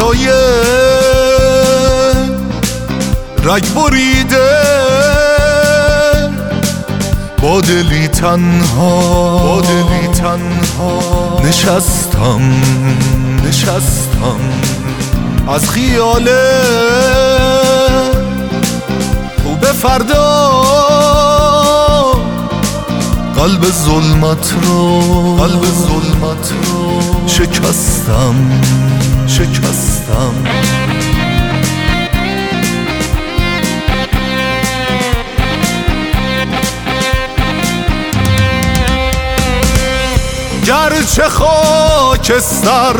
خطای رگ بریده با دلی تنها نشستم از خیال خوب فردا قلب ظلمت رو شکستم گرچه خاکستر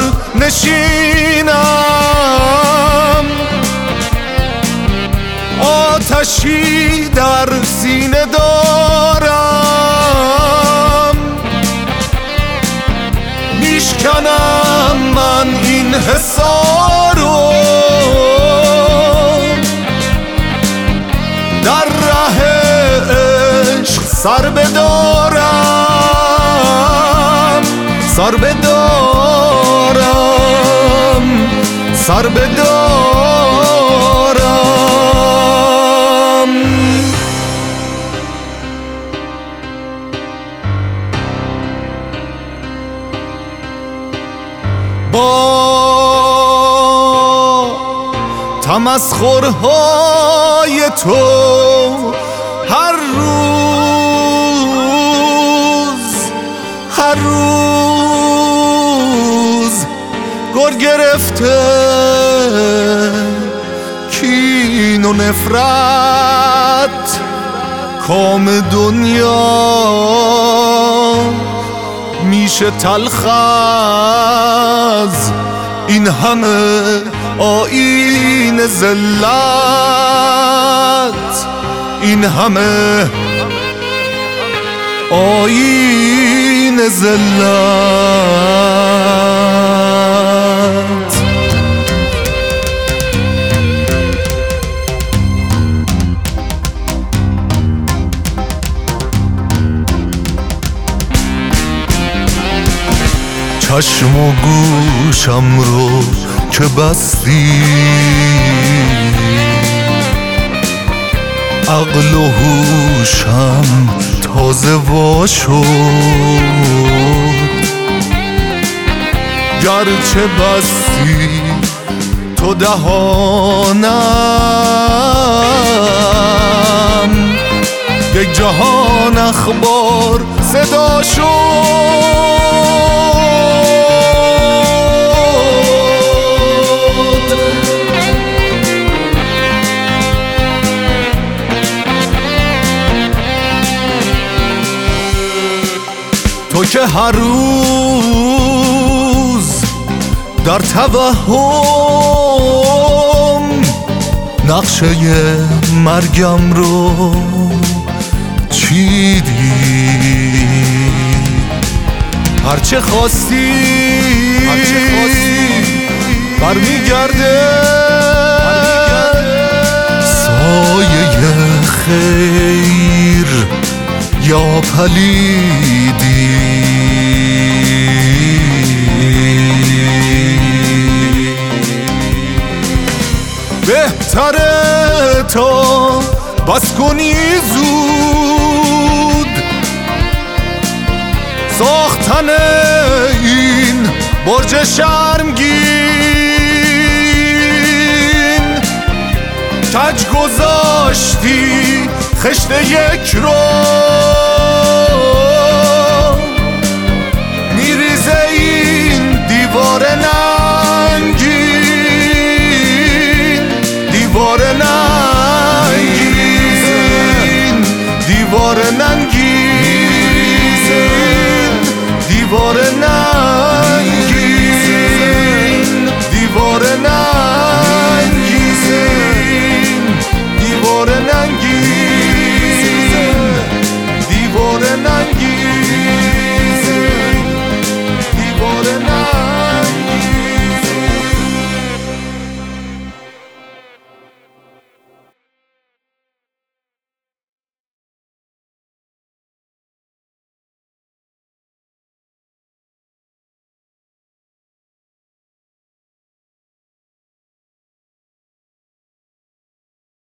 نشینم آتشی در سینه دارم میشکنم من این حسا رو در ره عشق سر بدارم با تمسخرهای تو هر روز گر گرفته کین و نفرت کام دنیا میشه تلخ از این همه آیین ذلت، این همه آیین ذلت. چشم و گوشم رو که بستی، عقل و هوشم تازه وا شد. گرچه بستی تو دهانم، یک جهان اخبار صدا شد. تو که هر روز در توهم نقشه مرگم رو چیدی. هرچه خواستی برمیگرده، سایه خیر یا پلیدی. بهتره تا بس کنی زود ساختن این برج شرمگین. کج گذاشتی خشت یک رو